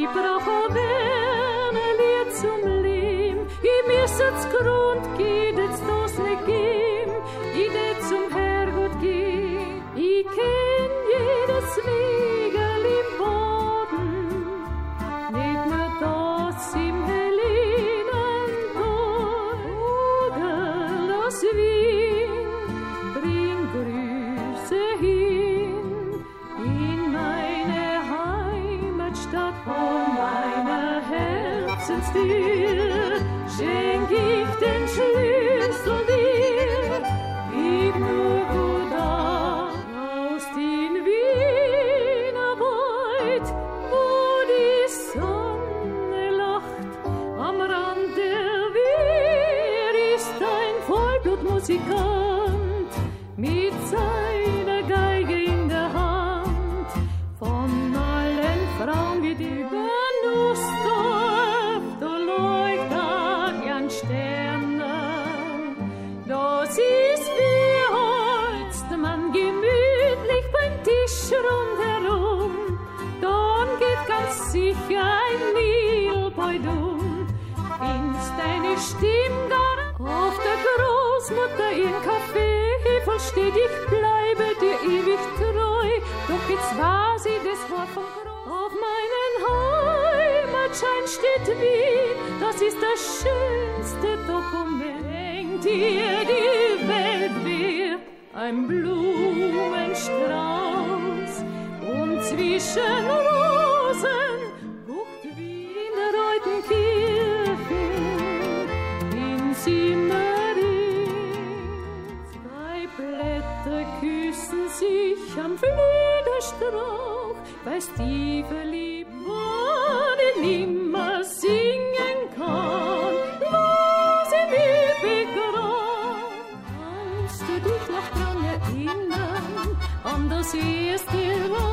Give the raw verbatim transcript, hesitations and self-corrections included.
brauche Wärme, Lied zum Leben. Ich muss jetzt Grund geht, jetzt das nicht geben. Ich det zum Herrgott gehen. Ich kenn jedes Wegel im Boden. Nicht nur das im Helenen Vogel aus Wien. Bring Grüße hin in meine Heimatstadt von meiner Herzenstür. Schenk ich den Schlüssel dir, gib nur gut an aus den Wiener Wald, wo die Sonne lacht. Am Rand der Wehr ist ein Vollblutmusikant mit seiner Geige in der Hand. Von allen Frauen geht über Nussdorf, da leuchtet ein Sterne. Das ist wie holzt man gemütlich beim Tisch rundherum. Dann geht ganz sicher ein Mehlbeut um. Findest deine Stimme gar auf der Großmutter im Café. Versteht, ich bleibe dir ewig treu. Doch jetzt weiß ich, das Wort vom Kreuz. Auf meinen Heimatschein steht Wien, das ist das schönste Dokument. Denkt ihr, die Welt wär ein Blumenstrauß und zwischen Rosen guckt Wien Reutenkirchen in Simmering. Zwei Blätter küssen sich am Fliederstrauch, weil die verliebt worden nimmer singen kann, wo sie mir begraben. Kannst du dich noch dran erinnern, an das erste Mal?